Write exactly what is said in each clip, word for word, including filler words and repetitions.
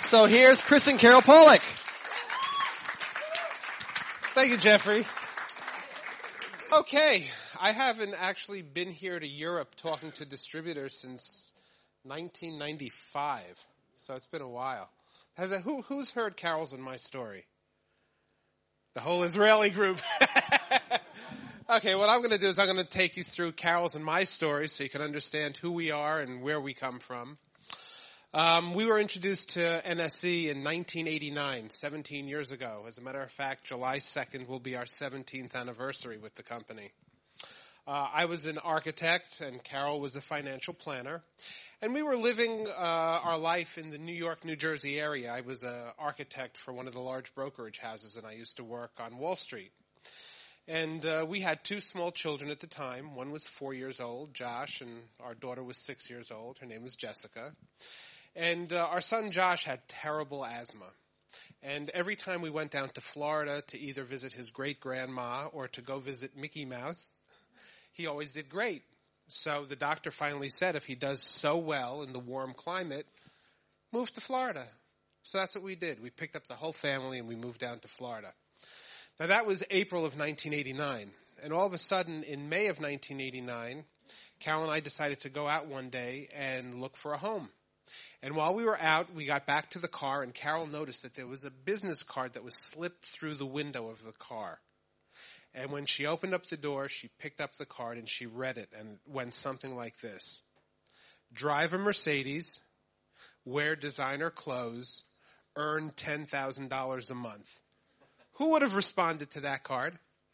So here's Chris and Carol Pollack. Thank you, Jeffrey. Okay, I haven't actually been here to Europe talking to distributors since nineteen ninety-five, so it's been a while. Has a, who, who's heard Carol's and My Story? The whole Israeli group. Okay, what I'm going to do is I'm going to take you through Carol's and My Story so you can understand who we are and where we come from. Um, we were introduced to N S E in nineteen eighty-nine, seventeen years ago. As a matter of fact, July second will be our seventeenth anniversary with the company. Uh, I was an architect and Carol was a financial planner. And we were living uh, our life in the New York, New Jersey area. I was an architect for one of the large brokerage houses and I used to work on Wall Street. And uh, we had two small children at the time. One was four years old, Josh, and our daughter was six years old. Her name was Jessica. And uh, our son Josh had terrible asthma. And every time we went down to Florida to either visit his great-grandma or to go visit Mickey Mouse, he always did great. So the doctor finally said if he does so well in the warm climate, move to Florida. So that's what we did. We picked up the whole family and we moved down to Florida. Now that was April of nineteen eighty-nine. And all of a sudden in May of nineteen eighty-nine, Carol and I decided to go out one day and look for a home. And while we were out, we got back to the car, and Carol noticed that there was a business card that was slipped through the window of the car. And when she opened up the door, she picked up the card and she read it, and it went something like this. Drive a Mercedes, wear designer clothes, earn ten thousand dollars a month. Who would have responded to that card?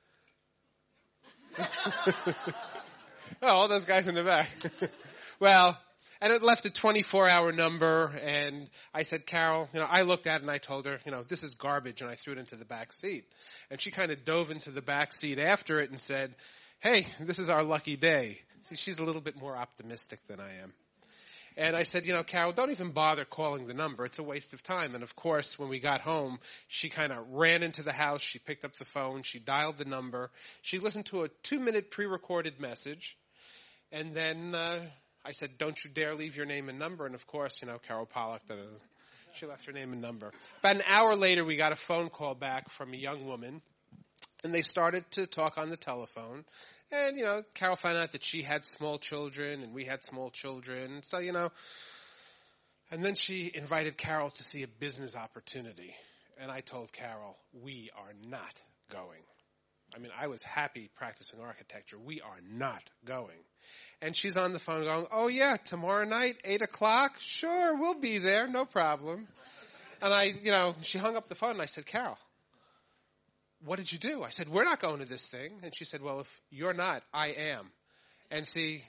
Oh, all those guys in the back. Well... And it left a twenty-four hour number, and I said, Carol, you know, I looked at it and I told her, you know, this is garbage, and I threw it into the back seat. And she kind of dove into the back seat after it and said, hey, this is our lucky day. See, she's a little bit more optimistic than I am. And I said, you know, Carol, don't even bother calling the number. It's a waste of time. And, of course, when we got home, she kind of ran into the house. She picked up the phone. She dialed the number. She listened to a two-minute pre-recorded message, and then... Uh, I said, don't you dare leave your name and number. And, of course, you know, Carol Pollack, uh, she left her name and number. About an hour later, we got a phone call back from a young woman, and they started to talk on the telephone. And, you know, Carol found out that she had small children, and we had small children. So, you know, and then she invited Carol to see a business opportunity. And I told Carol, we are not going. I mean, I was happy practicing architecture. We are not going. And she's on the phone going, oh, yeah, tomorrow night, eight o'clock? Sure, we'll be there, no problem. And I, you know, she hung up the phone, and I said, Carol, what did you do? I said, we're not going to this thing. And she said, well, if you're not, I am. And see,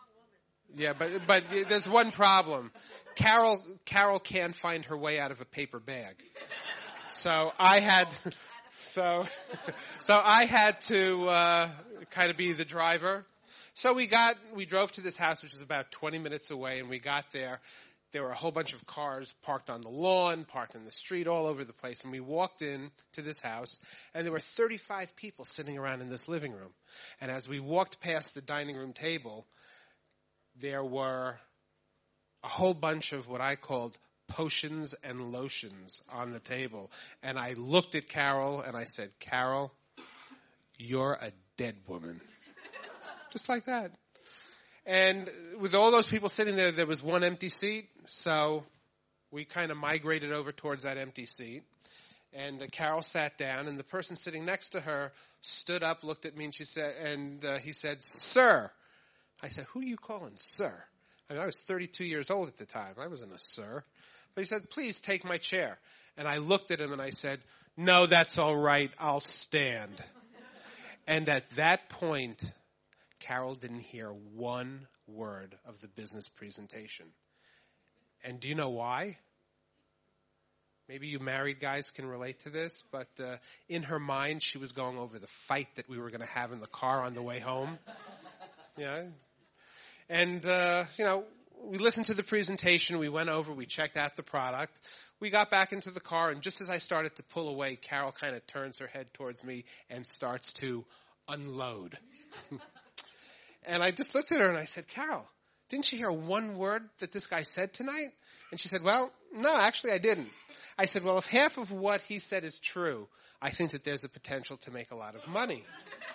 yeah, but but there's one problem. Carol, Carol can't find her way out of a paper bag. So I had... So, so I had to uh, kind of be the driver. So we got, we drove to this house, which was about twenty minutes away, and we got there. There were a whole bunch of cars parked on the lawn, parked in the street, all over the place. And we walked in to this house, and there were thirty-five people sitting around in this living room. And as we walked past the dining room table, there were a whole bunch of what I called potions and lotions on the table. And I looked at Carol and I said, Carol, you're a dead woman. Just like that. And with all those people sitting there, there was one empty seat. So we kind of migrated over towards that empty seat. And uh, Carol sat down, and the person sitting next to her stood up, looked at me, and she said, and uh, he said, sir. I said, who are you calling sir? I mean, I was thirty-two years old at the time. I wasn't a sir. But he said, please take my chair. And I looked at him and I said, no, that's all right. I'll stand. And at that point, Carol didn't hear one word of the business presentation. And do you know why? Maybe you married guys can relate to this, but uh, in her mind, she was going over the fight that we were going to have in the car on the way home. You know? And, uh, you know, we listened to the presentation, we went over, we checked out the product. We got back into the car, and just as I started to pull away, Carol kind of turns her head towards me and starts to unload. And I just looked at her and I said, Carol, didn't you hear one word that this guy said tonight? And she said, well, no, actually I didn't. I said, well, if half of what he said is true, I think that there's a potential to make a lot of money.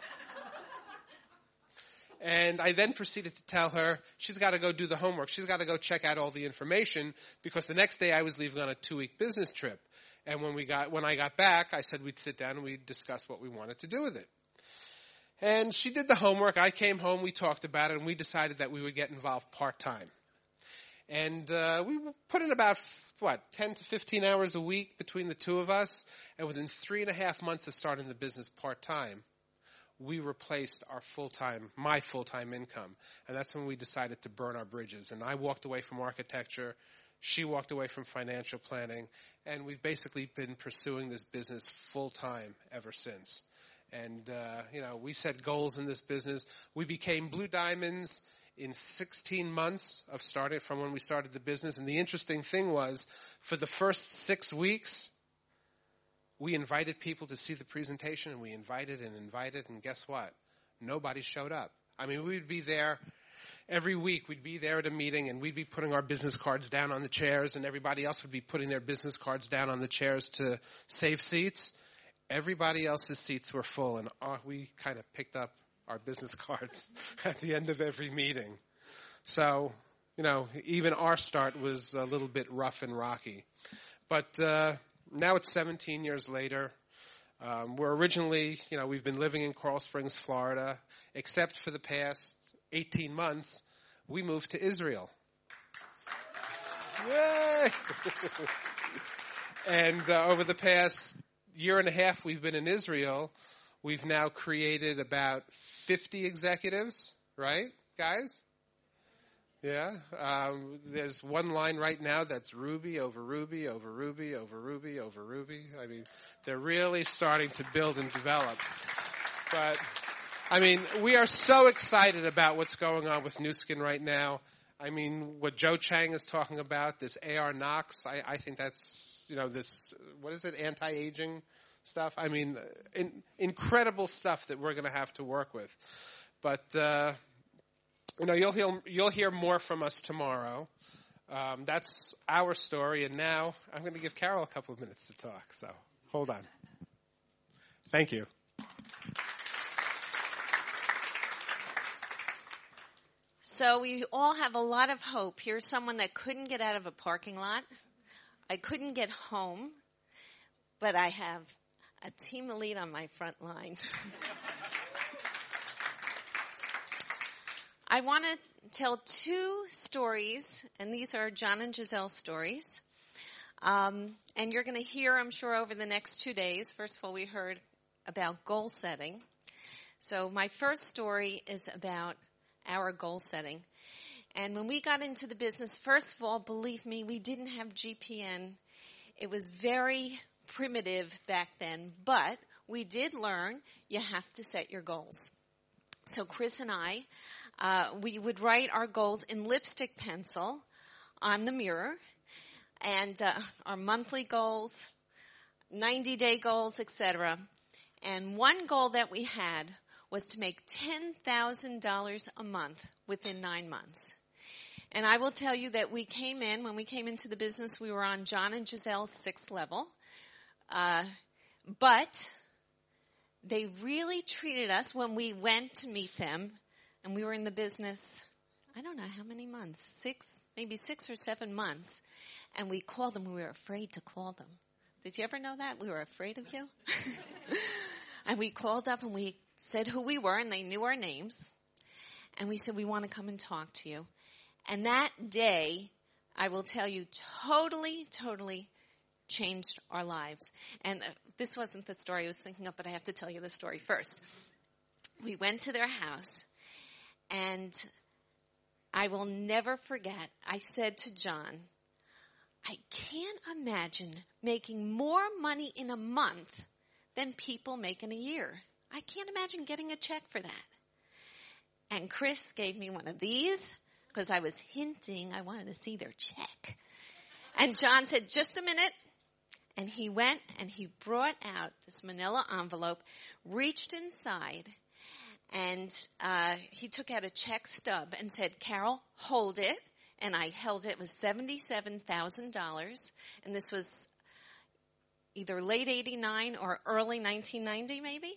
And I then proceeded to tell her she's got to go do the homework. She's got to go check out all the information because the next day I was leaving on a two-week business trip. And when we got, when I got back, I said we'd sit down and we'd discuss what we wanted to do with it. And she did the homework. I came home, we talked about it, and we decided that we would get involved part-time. And uh, we put in about, what, ten to fifteen hours a week between the two of us. And within three and a half months of starting the business part-time, we replaced our full-time, my full-time income. And that's when we decided to burn our bridges. And I walked away from architecture. She walked away from financial planning. And we've basically been pursuing this business full-time ever since. And, uh, you know, we set goals in this business. We became Blue Diamonds in sixteen months of starting from when we started the business. And the interesting thing was, for the first six weeks, we invited people to see the presentation, and we invited and invited, and guess what? Nobody showed up. I mean, we'd be there every week. We'd be there at a meeting, and we'd be putting our business cards down on the chairs, and everybody else would be putting their business cards down on the chairs to save seats. Everybody else's seats were full, and uh, we kind of picked up our business cards at the end of every meeting. So, you know, even our start was a little bit rough and rocky. But uh, now it's seventeen years later. Um, we're originally, you know, we've been living in Coral Springs, Florida, except for the past eighteen months, we moved to Israel. Yay! And uh, over the past year and a half we've been in Israel, we've now created about fifty executives, right, guys? Yeah. Um, there's one line right now that's Ruby over Ruby over Ruby over Ruby over Ruby. I mean, they're really starting to build and develop. But, I mean, we are so excited about what's going on with Nu Skin right now. I mean, what Joe Chang is talking about, this A R Knox, I, I think that's, you know, this, what is it, anti-aging stuff? I mean, in, incredible stuff that we're going to have to work with. But, uh, you know, you'll hear, you'll hear more from us tomorrow. Um, that's our story. And now I'm going to give Carol a couple of minutes to talk. So hold on. Thank you. So we all have a lot of hope. Here's someone that couldn't get out of a parking lot. I couldn't get home, but I have a team elite on my front line. I want to tell two stories, and these are John and Giselle stories. Um, and you're going to hear, I'm sure, over the next two days. First of all, we heard about goal setting. So my first story is about our goal setting. And when we got into the business, first of all, believe me, we didn't have G P N. It was very primitive back then, but we did learn you have to set your goals. So Chris and I, uh, we would write our goals in lipstick pencil on the mirror, and uh, our monthly goals, ninety-day goals, et cetera. And one goal that we had was to make ten thousand dollars a month within nine months. And I will tell you that we came in, when we came into the business, we were on John and Giselle's sixth level. Uh, but they really treated us when we went to meet them, and we were in the business, I don't know how many months, six, maybe six or seven months. And we called them. We were afraid to call them. Did you ever know that? We were afraid of you. And we called up and we said who we were, and they knew our names. And we said, we want to come and talk to you. And that day, I will tell you, totally, totally changed our lives. And uh, this wasn't the story I was thinking of, but I have to tell you the story first. We went to their house, and I will never forget, I said to John, I can't imagine making more money in a month than people make in a year. I can't imagine getting a check for that. And Chris gave me one of these because I was hinting I wanted to see their check. And John said, just a minute. And he went and he brought out this manila envelope, reached inside, And uh, he took out a check stub and said, Carol, hold it. And I held it. It was seventy-seven thousand dollars. And this was either late eighty-nine or early nineteen ninety, maybe?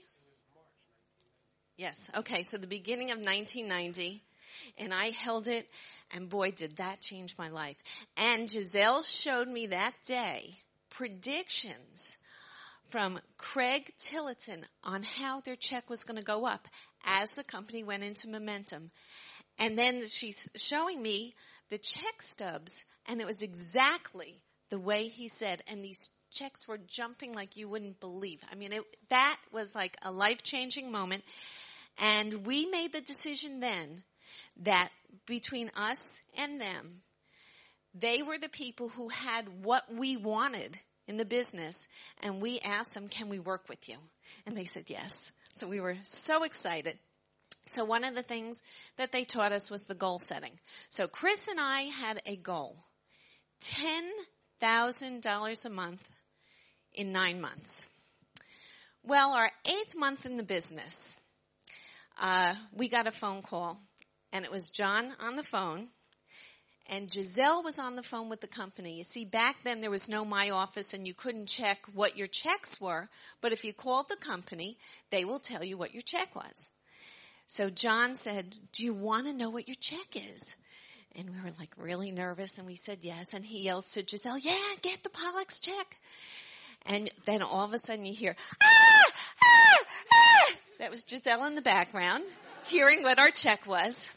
Yes. Okay. So the beginning of nineteen ninety. And I held it. And boy, did that change my life. And Giselle showed me that day predictions from Craig Tillotson on how their check was going to go up as the company went into momentum. And then she's showing me the check stubs, and it was exactly the way he said. And these checks were jumping like you wouldn't believe. I mean, it, that was like a life-changing moment. And we made the decision then that between us and them, they were the people who had what we wanted in the business, and we asked them, can we work with you? And they said yes. So we were so excited. So one of the things that they taught us was the goal setting. So Chris and I had a goal, ten thousand dollars a month in nine months. Well, our eighth month in the business, uh, we got a phone call, and it was John on the phone. And Giselle was on the phone with the company. You see, back then there was no My Office and you couldn't check what your checks were. But if you called the company, they will tell you what your check was. So John said, do you want to know what your check is? And we were like really nervous and we said yes. And he yells to Giselle, yeah, get the Pollux check. And then all of a sudden you hear, ah, ah, ah. That was Giselle in the background hearing what our check was.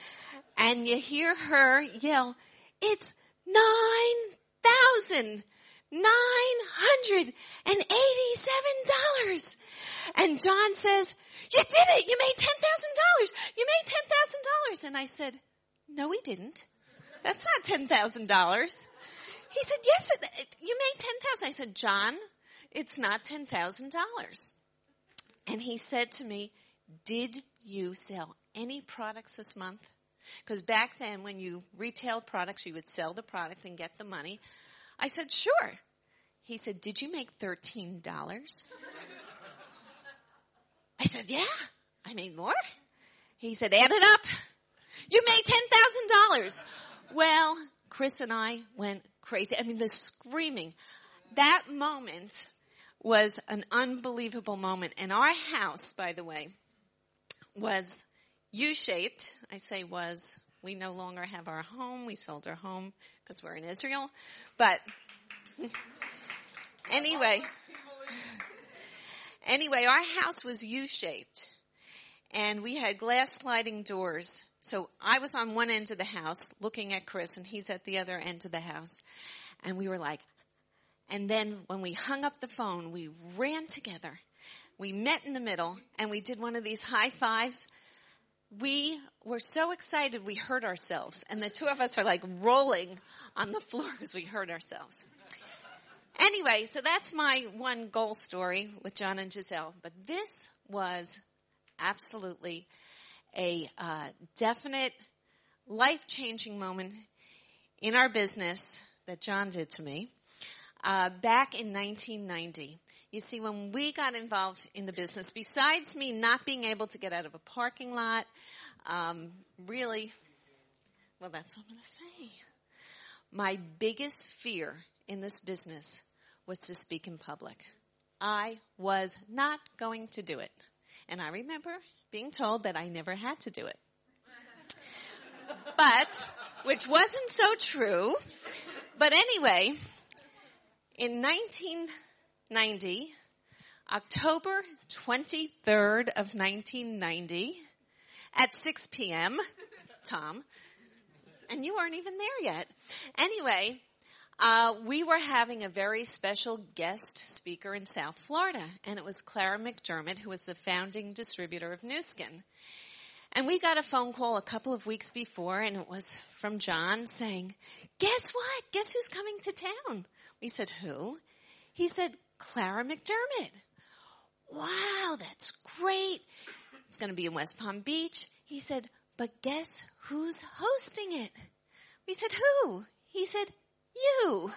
And you hear her yell, it's nine thousand nine hundred eighty-seven dollars. And John says, you did it. You made ten thousand dollars. You made ten thousand dollars. And I said, no, we didn't. That's not ten thousand dollars. He said, yes, it, it, you made ten thousand dollars. I said, John, it's not ten thousand dollars. And he said to me, did you sell any products this month? Because back then, when you retailed products, you would sell the product and get the money. I said, sure. He said, did you make thirteen dollars? I said, yeah, I made more. He said, add it up. You made ten thousand dollars. Well, Chris and I went crazy. I mean, the screaming. That moment was an unbelievable moment. And our house, by the way, was U-shaped. I say was. We no longer have our home. We sold our home because we're in Israel. But anyway, anyway, our house was U-shaped. And we had glass sliding doors. So I was on one end of the house looking at Chris, and he's at the other end of the house. And we were like, and then when we hung up the phone, we ran together. We met in the middle, and we did one of these high fives. We were so excited we hurt ourselves. And the two of us are like rolling on the floor because we hurt ourselves. Anyway, so that's my one goal story with John and Giselle. But this was absolutely a uh, definite life-changing moment in our business that John did to me uh, back in nineteen ninety. You see, when we got involved in the business, besides me not being able to get out of a parking lot, um, really, well, that's what I'm going to say. My biggest fear in this business was to speak in public. I was not going to do it. And I remember being told that I never had to do it. But, which wasn't so true. But anyway, in nineteen ninety, October twenty-third of nineteen ninety, at six p.m., Tom, and you weren't even there yet. Anyway, uh, we were having a very special guest speaker in South Florida, and it was Clara McDermott, who was the founding distributor of Nu Skin. And we got a phone call a couple of weeks before, and it was from John saying, guess what? Guess who's coming to town? We said, who? He said, Clara McDermott. Wow, that's great. It's going to be in West Palm Beach. He said, but guess who's hosting it? We said, who? He said, you.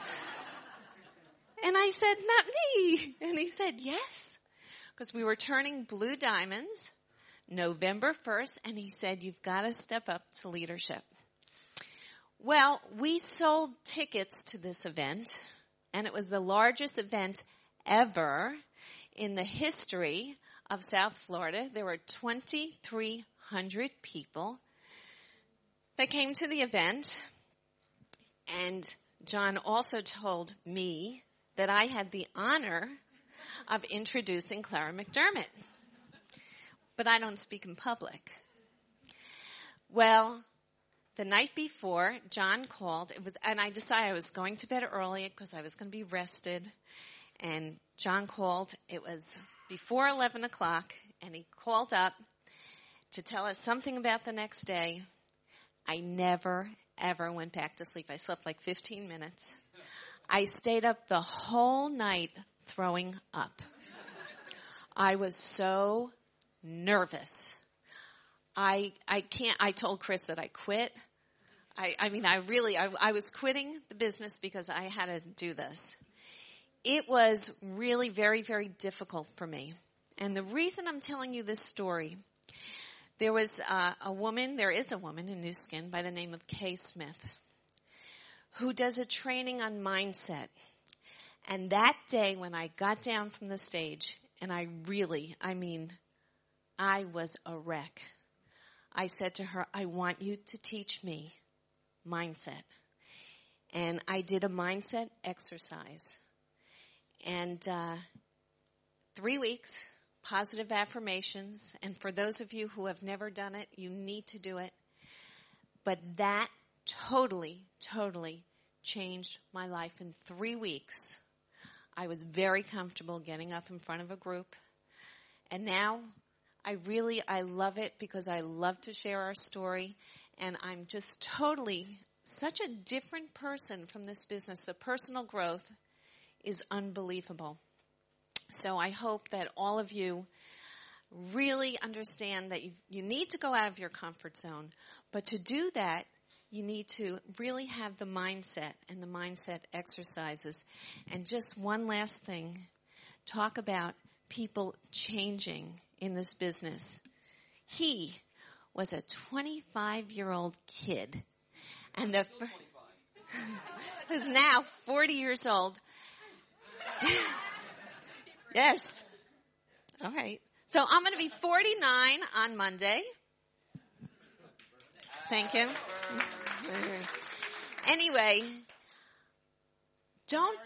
And I said, not me. And he said, yes. Because we were turning blue diamonds, November first, and he said, you've got to step up to leadership. Well, we sold tickets to this event, and it was the largest event ever in the history of South Florida. There were twenty-three hundred people that came to the event, and John also told me that I had the honor of introducing Clara McDermott. But I don't speak in public. Well, the night before, John called, it was, and I decided I was going to bed early because I was going to be rested. And John called. It was before eleven o'clock, and he called up to tell us something about the next day. I never, ever went back to sleep. I slept like fifteen minutes. I stayed up the whole night throwing up. I was so nervous. I I can't, I told Chris that I quit. I, I mean, I really, I, I was quitting the business because I had to do this. It was really very, very difficult for me. And the reason I'm telling you this story, there was uh, a woman, there is a woman in New Skin by the name of Kay Smith, who does a training on mindset. And that day when I got down from the stage, and I really, I mean, I was a wreck. I said to her, I want you to teach me mindset. And I did a mindset exercise. And uh, three weeks, positive affirmations. And for those of you who have never done it, you need to do it. But that totally, totally changed my life in three weeks. I was very comfortable getting up in front of a group. And now I really, I love it because I love to share our story. And I'm just totally such a different person from this business. The personal growth is unbelievable. So I hope that all of you really understand that you, you need to go out of your comfort zone. But to do that, you need to really have the mindset and the mindset exercises. And just one last thing, talk about people changing in this business. He was a twenty-five-year-old kid, and the fir- who's now forty years old. Yes. All right. So I'm going to be forty-nine on Monday. Thank you. Anyway, don't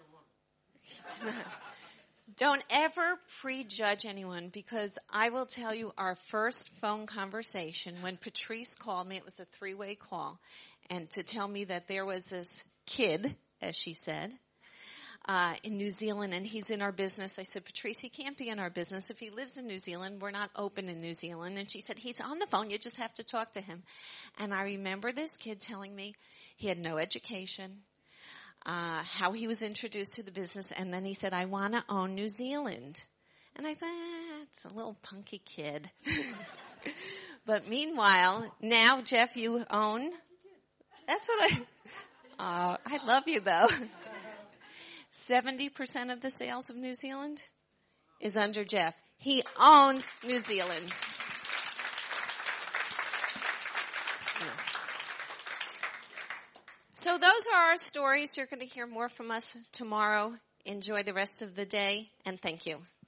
don't ever prejudge anyone, because I will tell you our first phone conversation when Patrice called me, it was a three-way call, and to tell me that there was this kid, as she said, uh, in New Zealand, and he's in our business. I said, Patrice, he can't be in our business. If he lives in New Zealand, we're not open in New Zealand. And she said, he's on the phone. You just have to talk to him. And I remember this kid telling me he had no education, uh, how he was introduced to the business. And then he said, I want to own New Zealand. And I thought, eh, it's a little punky kid. But meanwhile, now, Jeff, you own. That's what I, uh, I love you though. seventy percent of the sales of New Zealand is under Jeff. He owns New Zealand. So those are our stories. You're going to hear more from us tomorrow. Enjoy the rest of the day, and thank you.